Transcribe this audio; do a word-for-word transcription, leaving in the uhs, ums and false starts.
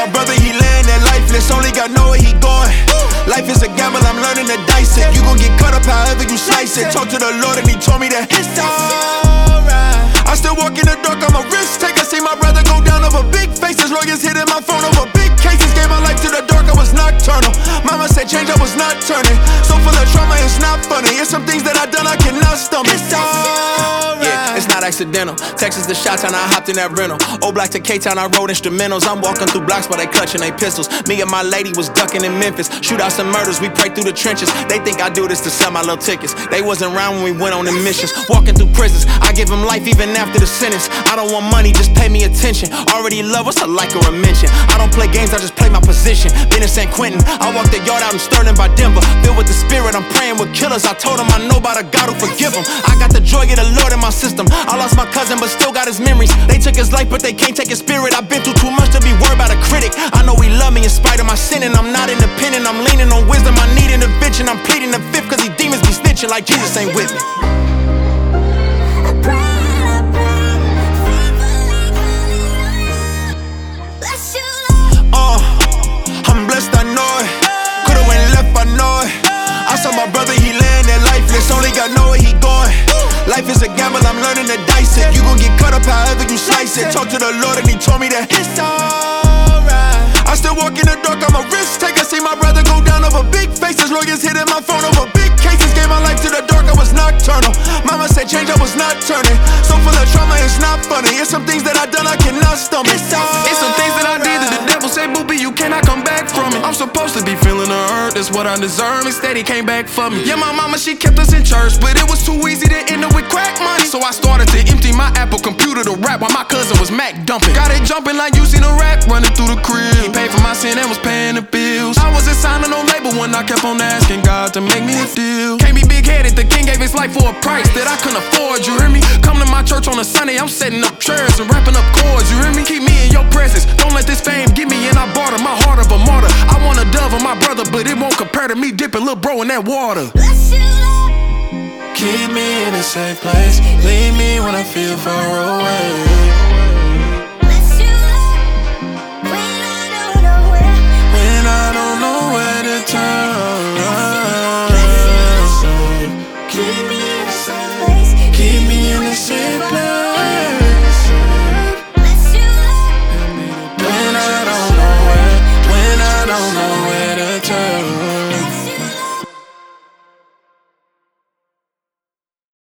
my brother, he laying there lifeless, only God know where he going. Life is a gamble, I'm learning to dice it. You gon' get cut up however you slice it. Talk to the Lord and he told me that it's alright. I still walk in the dark, I'm a risk taker. See my brother go down over big faces. Lawyers hitting my phone over big cases. Gave my life to the dark, I was nocturnal. Mama said change, I was not turning. So full of trauma, it's not funny. It's some things that I done I cannot stomach. It's alright. Yeah, it's not accidental. Texas to Chi-Town, I hopped in that rental. Old Black to K-Town, I wrote instrumentals. I'm walking through blocks while they clutching they pistols. Me and my lady was ducking in Memphis. Shootouts and murders, we pray through the trenches. They think I do this to sell my little tickets. They wasn't around when we went on them missions. Walking through prisons, I give them life even after the sentence. I don't want money, just pay me attention. Already love, what's a like or a mention? I don't play games, I just play my position. Been in San Quentin, I walked the yard out in Sterling by Denver. Filled with the spirit, I'm praying with killers. I told them I know about a God who forgive them. I got the joy of the Lord in my system. I lost my cousin, but still got his memories. They took his life, but they can't take his spirit. I've been through too much to be worried about a critic. I know he love me in spite of my sin, and I'm not independent. I'm leaning on wisdom, I need intervention. I'm pleading the fifth, cause these demons be snitching like Jesus ain't with me. Uh, I'm blessed, I know it. Could've went left, I know it. I saw my brother, he laying there lifeless, only God know where he going. Life is a gamble, I'm learning to dice it. You gon' get cut up however you slice it. Talk to the Lord and he told me that it's alright. I still walk in the dark, I'm a risk taker. See my brother go down over big faces. Lawyers hitting my phone over big cases. Gave my life to the dark, I was nocturnal. Mama said change, I was not turning. So full of trauma, it's not funny. It's some things that I done I cannot stomach. It's, it's some things that I did that the devil say, booby, you cannot come back from it. I'm supposed to be feeling the hurt, that's what I deserve. Instead he came back for me. Yeah, my mama, she kept us in church, but it was too easy to end up with crack money. So I started to empty my Apple computer to rap while my cousin was Mac dumping. Got it jumping like you seen a rat running through the crib. He paid for my sin and was paying the bills. I wasn't signing no label when I kept on asking God to make me a deal. Can't be big-headed, the king gave his life for a price that I couldn't afford, you hear me? Come to my church on a Sunday, I'm setting up chairs and wrapping up chords, you hear me? Keep me in your presence, don't let this fame get me and I barter my heart of a martyr. I want a dove of my brother, but it won't compare to me dipping lil' bro in that water. Keep me in a safe place, leave me when I feel far away. When I don't know where to turn. Keep me in a safe place, keep me in a safe